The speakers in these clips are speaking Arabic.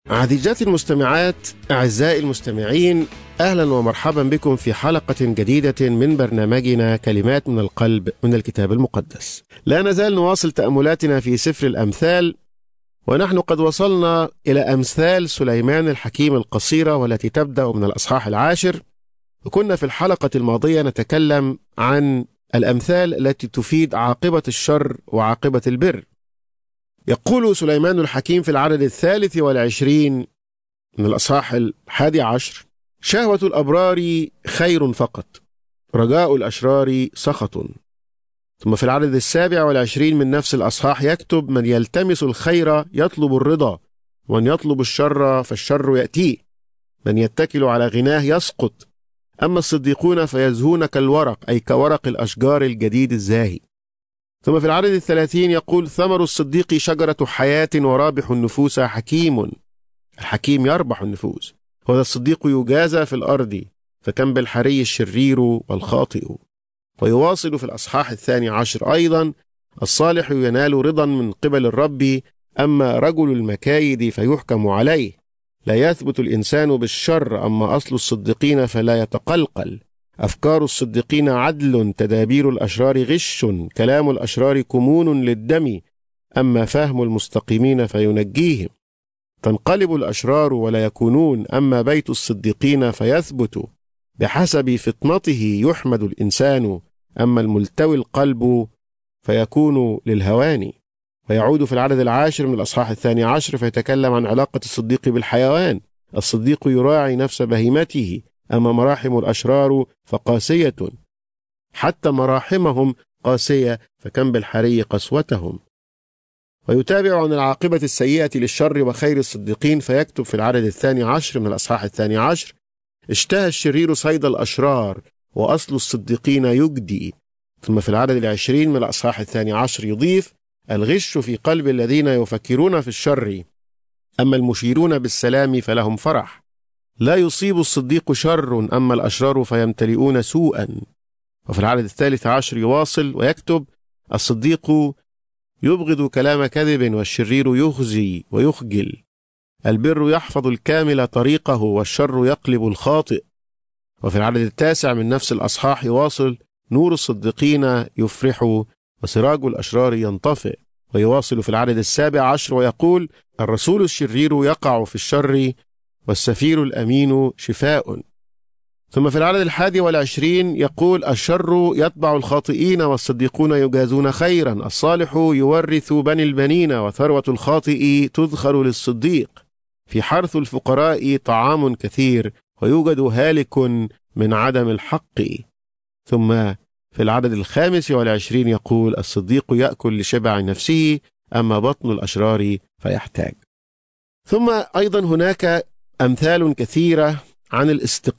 عزيزاتي المستمعات، أعزائي المستمعين، أهلا ومرحبا بكم في حلقة جديدة من برنامجنا كلمات من القلب من الكتاب المقدس. لا نزال نواصل تأملاتنا في سفر الأمثال، ونحن قد وصلنا إلى أمثال سليمان الحكيم القصيرة والتي تبدأ من الأصحاح 10. وكنا في الحلقة الماضية نتكلم عن الأمثال التي تفيد عاقبة الشر وعاقبة البر. يقول سليمان الحكيم في العدد 23 من الأصحاح 11: شهوة الأبرار خير فقط، رجاء الأشرار سخط. ثم في العدد 27 من نفس الأصحاح يكتب: من يلتمس الخير يطلب الرضا، ومن يطلب الشر فالشر يأتيه. من يتكل على غناه يسقط، أما الصديقون فيزهون كالورق، أي كورق الأشجار الجديد الزاهي. ثم في العدد 30 يقول: ثمر الصديق شجرة حياة، ورابح النفوس حكيم. الحكيم يربح النفوس، وهذا الصديق يجازى في الأرض، فكم بالحري الشرير والخاطئ. ويواصل في الأصحاح 12 أيضا: الصالح ينال رضا من قبل الرب، أما رجل المكايد فيحكم عليه. لا يثبت الإنسان بالشر، أما أصل الصديقين فلا يتقلقل. أفكار الصديقين عدل، تدابير الأشرار غش، كلام الأشرار كمون للدم، أما فهم المستقيمين فينجيهم. تنقلب الأشرار ولا يكونون، أما بيت الصديقين فيثبت. بحسب فطنته يحمد الإنسان، أما الملتوي القلب فيكون للهوان. ويعود في العدد 10 من الأصحاح 12 فيتكلم عن علاقة الصديق بالحيوان. الصديق يراعي نفس بهيمته، أما مراحم الأشرار فقاسية. حتى مراحمهم قاسية، فكم بالحري قسوتهم. ويتابع عن العاقبة السيئة للشر وخير الصديقين، فيكتب في العدد 12 من الأصحاح 12: اشتهى الشرير صيد الأشرار، وأصل الصديقين يجدي. ثم في العدد 20 من الأصحاح 12 يضيف: الغش في قلب الذين يفكرون في الشر، أما المشيرون بالسلام فلهم فرح. لا يصيب الصديق شر، أما الأشرار فيمتلئون سوءا. وفي العدد 13 يواصل ويكتب: الصديق يبغض كلام كذب، والشرير يخزي ويخجل. البر يحفظ الكامل طريقه، والشر يقلب الخاطئ. وفي العدد 9 من نفس الأصحاح يواصل: نور الصديقين يفرح، وسراج الأشرار ينطفئ. ويواصل في العدد 17 ويقول: الرسول الشرير يقع في الشر، والسفير الأمين شفاء. ثم في العدد 21 يقول: الشر يتبع الخاطئين، والصديقون يجازون خيرا. الصالح يورث بني البنين، وثروة الخاطئ تذخر للصديق. في حرث الفقراء طعام كثير، ويوجد هالك من عدم الحق. ثم في العدد 25 يقول: الصديق يأكل لشبع نفسه، أما بطن الأشرار فيحتاج. ثم أيضا هناك أمثال كثيرة عن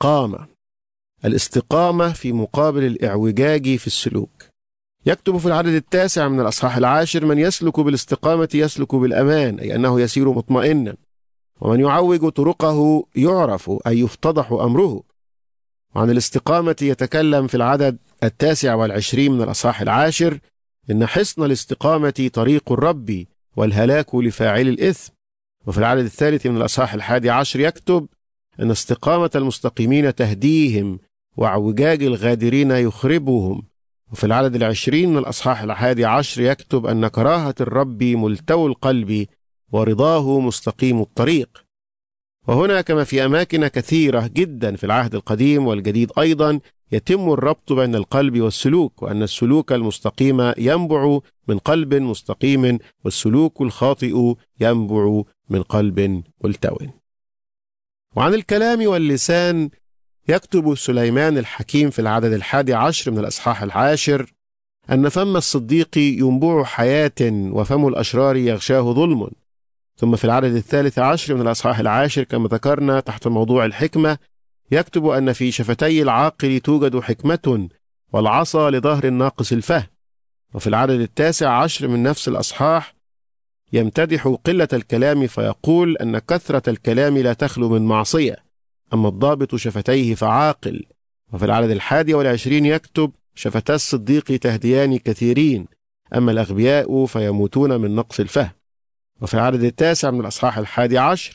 الاستقامة في مقابل الإعوجاج في السلوك. يكتب في العدد 9 من الأصحاح 10: من يسلك بالاستقامة يسلك بالأمان، أي أنه يسير مطمئنا. ومن يعوج طرقه يعرف، أي يفتضح أمره. وعن الاستقامة يتكلم في العدد 29 من الأصحاح 10: إن حصن الاستقامة طريق الرب، والهلاك لفاعل الإثم. وفي العدد 3 من الأصحاح 11 يكتب: أن استقامة المستقيمين تهديهم، وعوجاج الغادرين يخربهم. وفي العدد 20 من الأصحاح 11 يكتب: أن كراهة الرب ملتوي القلب، ورضاه مستقيم الطريق. وهنا كما في أماكن كثيرة جدا في العهد القديم والجديد أيضا يتم الربط بين القلب والسلوك، وأن السلوك المستقيم ينبع من قلب مستقيم، والسلوك الخاطئ ينبع من قلب ملتوي. وعن الكلام واللسان يكتب سليمان الحكيم في العدد 11 من الأصحاح 10: أن فم الصديق ينبوع حياة، وفم الأشرار يغشاه ظلم. ثم في العدد 13 من الأصحاح 10 كما ذكرنا تحت موضوع الحكمة يكتب أن في شفتي العاقل توجد حكمة، والعصا لظهر الناقص الفهم. وفي العدد 19 من نفس الأصحاح يمتدح قلة الكلام، فيقول أن كثرة الكلام لا تخلو من معصية، أما الضابط شفتيه فعاقل. وفي العدد 21 يكتب: شفتا الصديق تهديان كثيرين، أما الأغبياء فيموتون من نقص الفهم. وفي العدد 9 من الأصحاح 11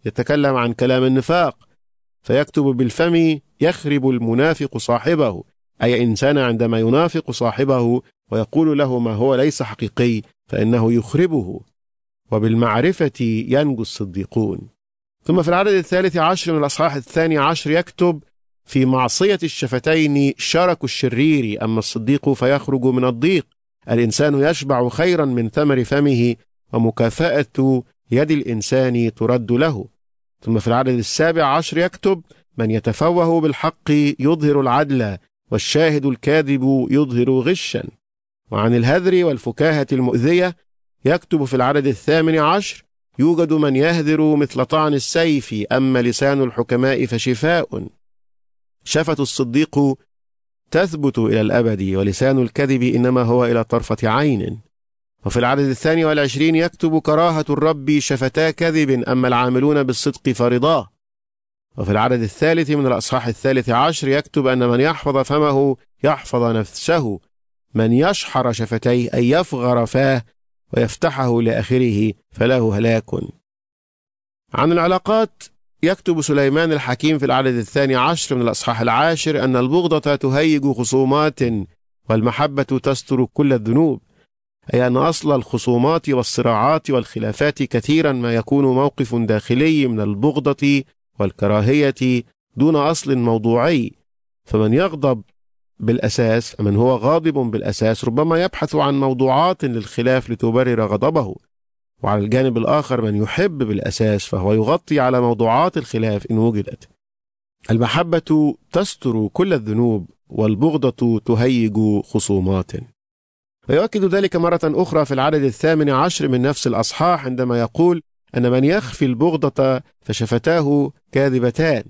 يتكلم عن كلام النفاق، فيكتب بالفم يخرب المنافق صاحبه، أي إنسان عندما ينافق صاحبه ويقول له ما هو ليس حقيقي فإنه يخربه. وبالمعرفة ينجو الصديقون. ثم في العدد 13 من الأصحاح 12 يكتب: في معصية الشفتين شرك الشرير، أما الصديق فيخرج من الضيق. الإنسان يشبع خيرا من ثمر فمه، ومكافأة يد الإنسان ترد له. ثم في العدد 17 يكتب: من يتفوه بالحق يظهر العدل، والشاهد الكاذب يظهر غشا. وعن الهذر والفكاهة المؤذية يكتب في العدد 18: يوجد من يهذر مثل طعن السيف، أما لسان الحكماء فشفاء. شفة الصديق تثبت إلى الأبد، ولسان الكذب إنما هو إلى طرفة عين. وفي العدد 22 يكتب: كراهة الرب شفتا كذب، أما العاملون بالصدق فرضاه. وفي العدد 3 من الأصحاح 13 يكتب أن من يحفظ فمه يحفظ نفسه، من يشحر شفتيه أي يفغر فاه ويفتحه لآخره فله هلاك. عن العلاقات يكتب سليمان الحكيم في العدد 12 من الأصحاح 10 أن البغضة تهيج خصومات، والمحبة تستر كل الذنوب، أي أن أصل الخصومات والصراعات والخلافات كثيرا ما يكون موقف داخلي من البغضة والكراهية دون أصل موضوعي. فمن يغضب بالأساس، من هو غاضب بالأساس، ربما يبحث عن موضوعات للخلاف لتبرر غضبه. وعلى الجانب الآخر من يحب بالأساس فهو يغطي على موضوعات الخلاف إن وجدت. المحبة تستر كل الذنوب، والبغضة تهيج خصومات. ويؤكد ذلك مرة أخرى في العدد 18 من نفس الأصحاح عندما يقول أن من يخفي البغضة فشفتاه كاذبتان،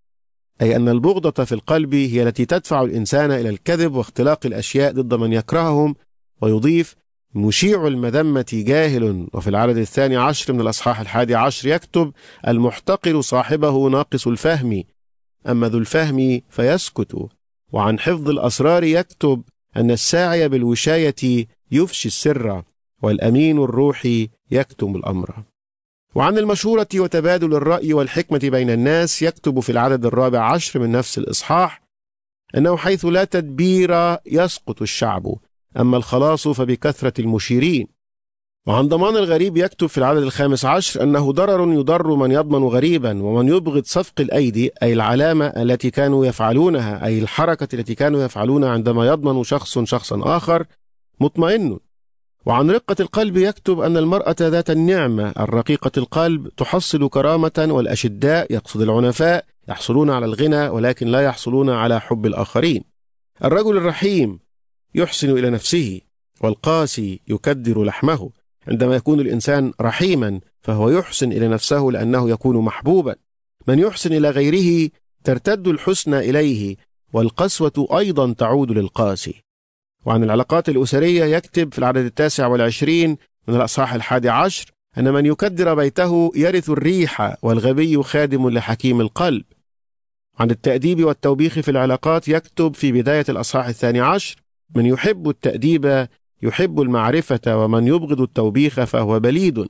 أي أن البغضة في القلب هي التي تدفع الإنسان إلى الكذب واختلاق الأشياء ضد من يكرههم. ويضيف: مشيع المذمة جاهل. وفي العدد 12 من الأصحاح 11 يكتب: المحتقر صاحبه ناقص الفهم، أما ذو الفهم فيسكت. وعن حفظ الأسرار يكتب أن الساعي بالوشاية يفشي السر، والأمين الروحي يكتم الأمر. وعن المشورة وتبادل الرأي والحكمة بين الناس يكتب في العدد 14 من نفس الإصحاح أنه حيث لا تدبير يسقط الشعب، أما الخلاص فبكثرة المشيرين. وعن ضمان الغريب يكتب في العدد 15 أنه ضرر يضر من يضمن غريبا، ومن يبغض صفق الأيدي، أي العلامة التي كانوا يفعلونها، أي الحركة التي كانوا يفعلونها عندما يضمن شخصا آخر، مطمئن. وعن رقة القلب يكتب أن المرأة ذات النعمة الرقيقة القلب تحصل كرامة، والأشداء يقصد العنفاء يحصلون على الغنى ولكن لا يحصلون على حب الآخرين. الرجل الرحيم يحسن إلى نفسه، والقاسي يكدر لحمه. عندما يكون الإنسان رحيما فهو يحسن إلى نفسه لأنه يكون محبوبا. من يحسن إلى غيره ترتد الحسنى إليه، والقسوة أيضا تعود للقاسي. وعن العلاقات الأسرية يكتب في العدد 29 من الأصحاح 11 أن من يكدر بيته يرث الريح، والغبي خادم لحكيم القلب. عن التأديب والتوبيخ في العلاقات يكتب في بداية الأصحاح 12: من يحب التأديب يحب المعرفة، ومن يبغض التوبيخ فهو بليد.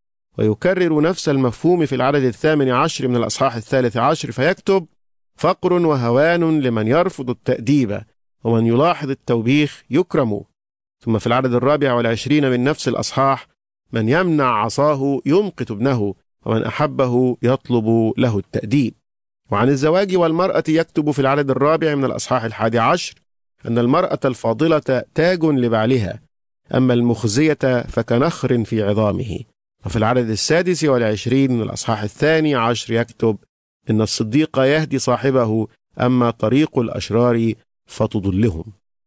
ويكرر نفس المفهوم في العدد 18 من الأصحاح 13 فيكتب: فقر وهوان لمن يرفض التأديب، ومن يلاحظ التوبيخ يكرم. ثم في العدد 24 من نفس الأصحاح: من يمنع عصاه يمقت ابنه، ومن أحبه يطلب له التأديب. وعن الزواج والمرأة يكتب في العدد 4 من الأصحاح 11 أن المرأة الفاضلة تاج لبعلها، أما المخزية فكنخر في عظامه. وفي العدد 26 من الأصحاح 12 يكتب إن الصديق يهدي صاحبه، أما طريق الأشرار فتضلهم.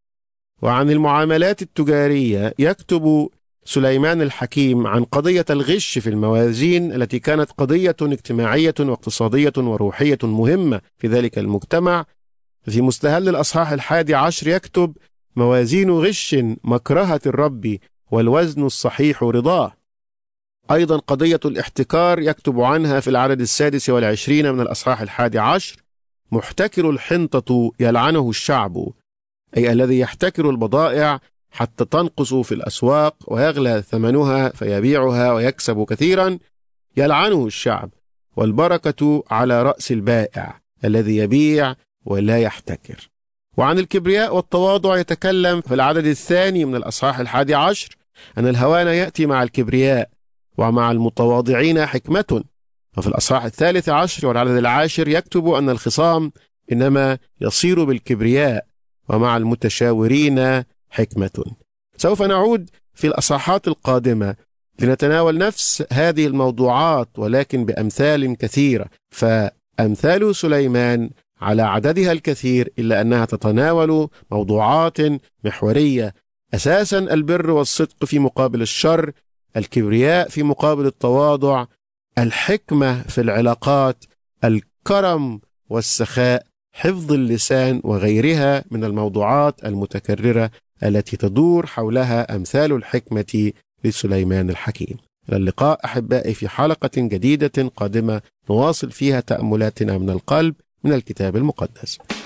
وعن المعاملات التجارية يكتب سليمان الحكيم عن قضية الغش في الموازين، التي كانت قضية اجتماعية واقتصادية وروحية مهمة في ذلك المجتمع. في مستهل الأصحاح 11 يكتب: موازين غش مكرهة الرب، والوزن الصحيح رضاه. أيضا قضية الاحتكار يكتب عنها في العدد 26 من الأصحاح 11: محتكر الحنطة يلعنه الشعب، أي الذي يحتكر البضائع حتى تنقص في الأسواق ويغلى ثمنها فيبيعها ويكسب كثيرا، يلعنه الشعب. والبركة على رأس البائع الذي يبيع ولا يحتكر. وعن الكبرياء والتواضع يتكلم في العدد الثاني من الأصحاح 11 أن الهوان يأتي مع الكبرياء ومع المتواضعين حكمة. وفي الأصحاح 13 والعدد 10 يكتب أن الخصام إنما يصير بالكبرياء ومع المتشاورين حكمة. سوف نعود في الأصحاحات القادمة لنتناول نفس هذه الموضوعات ولكن بأمثال كثيرة، فأمثال سليمان على عددها الكثير إلا أنها تتناول موضوعات محورية، أساسا البر والصدق في مقابل الشر، الكبرياء في مقابل التواضع، الحكمة في العلاقات، الكرم والسخاء، حفظ اللسان، وغيرها من الموضوعات المتكررة التي تدور حولها أمثال الحكمة لسليمان الحكيم. إلى اللقاء أحبائي في حلقة جديدة قادمة نواصل فيها تأملاتنا من القلب من الكتاب المقدس.